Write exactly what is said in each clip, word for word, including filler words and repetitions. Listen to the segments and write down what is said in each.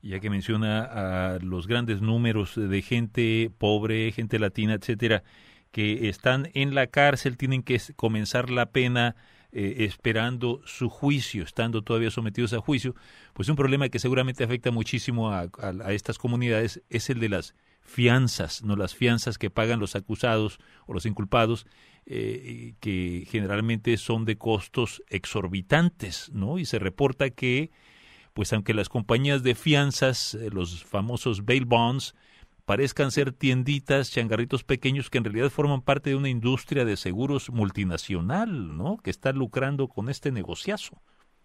Ya que menciona a los grandes números de gente pobre, gente latina, etcétera, que están en la cárcel, tienen que comenzar la pena eh, esperando su juicio, estando todavía sometidos a juicio, pues un problema que seguramente afecta muchísimo a, a, a estas comunidades es el de las fianzas, no las fianzas que pagan los acusados o los inculpados, eh, que generalmente son de costos exorbitantes, ¿no? Y se reporta que pues aunque las compañías de fianzas, eh, los famosos bail bonds, parezcan ser tienditas, changarritos pequeños que en realidad forman parte de una industria de seguros multinacional, ¿no? Que está lucrando con este negociazo.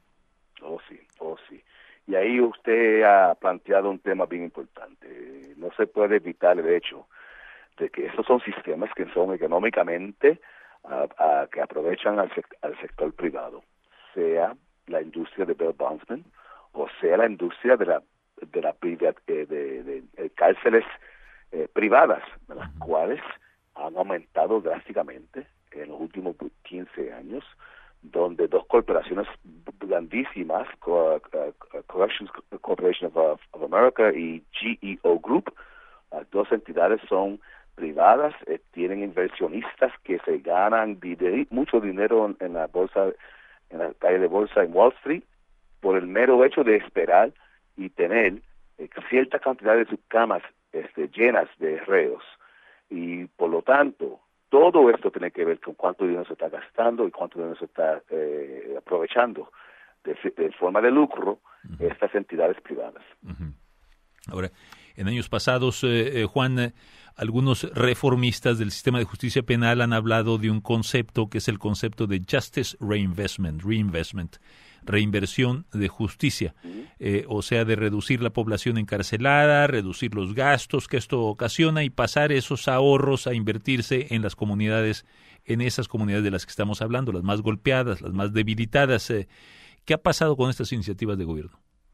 Oh, sí, oh, sí. Y ahí usted ha planteado un tema bien importante. No se puede evitar el hecho de que estos son sistemas que son económicamente uh, uh, que aprovechan al, sec- al sector privado, sea la industria de bail bondsmen, o sea la industria de la de la priva, eh, de, de, de cárceles eh, privadas, de las uh-huh. cuales han aumentado drásticamente en los últimos quince años, donde dos corporaciones grandísimas, Co- uh, Corrections Corporation of, of America y G E O Group, las dos entidades son privadas, eh, tienen inversionistas que se ganan dider- mucho dinero en, en la bolsa, en la calle de bolsa en Wall Street, por el mero hecho de esperar y tener eh, cierta cantidad de sus camas este, llenas de reos. Y por lo tanto, todo esto tiene que ver con cuánto dinero se está gastando y cuánto dinero se está eh, aprovechando de, de forma de lucro uh-huh. estas entidades privadas. Uh-huh. Ahora, en años pasados, eh, eh, Juan, eh, algunos reformistas del sistema de justicia penal han hablado de un concepto que es el concepto de Justice Reinvestment, reinvestment, reinversión de justicia, eh, o sea, de reducir la población encarcelada, reducir los gastos que esto ocasiona y pasar esos ahorros a invertirse en las comunidades, en esas comunidades de las que estamos hablando, las más golpeadas, las más debilitadas. Eh, ¿Qué ha pasado con estas iniciativas de gobierno?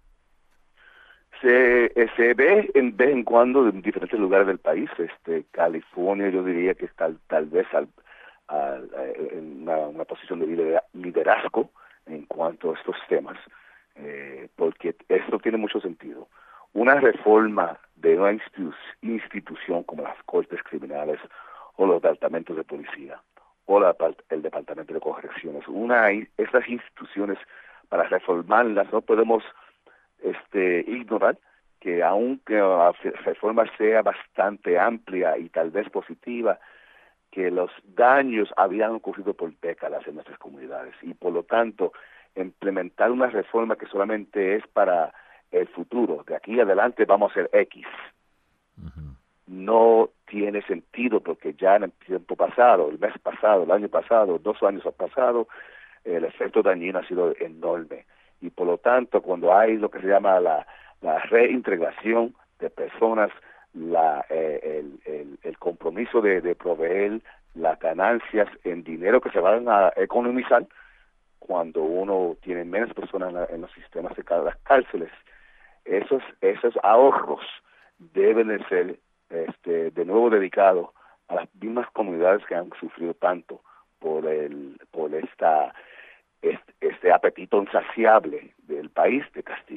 Se, se ve en vez en cuando en diferentes lugares del país. Este, California, yo diría que está tal vez al, al, en una, una posición de liderazgo en cuanto a estos temas, eh, porque esto tiene mucho sentido. Una reforma de una institu- institución como las cortes criminales o los departamentos de policía o la, el departamento de correcciones, una estas instituciones, para reformarlas no podemos este ignorar que aunque la reforma sea bastante amplia y tal vez positiva, que los daños habían ocurrido por décadas en nuestras comunidades y por lo tanto implementar una reforma que solamente es para el futuro, de aquí adelante vamos a ser X, uh-huh. no tiene sentido, porque ya en el tiempo pasado, el mes pasado, el año pasado, dos años ha pasado, el efecto dañino ha sido enorme. Y por lo tanto, cuando hay lo que se llama la, la reintegración de personas, la, eh, el, el, el compromiso de, de proveer las ganancias en dinero que se van a economizar cuando uno tiene menos personas en, la, en los sistemas de las cárceles, esos, esos ahorros deben de ser este, de nuevo dedicados a las mismas comunidades que han sufrido tanto por, el, por esta... Este, este apetito insaciable del país de castigar